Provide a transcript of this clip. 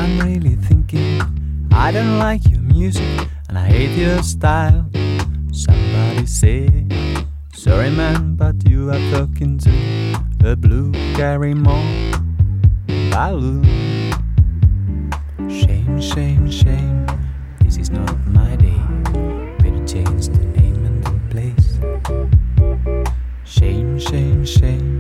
I'm really thinking I don't like your music and I hate your style. Somebody say, sorry man, but you are talking to a blue Carrymore balloon. Shame, shame, shame, this is not my day. Better change the name and the place. Shame, shame, shame,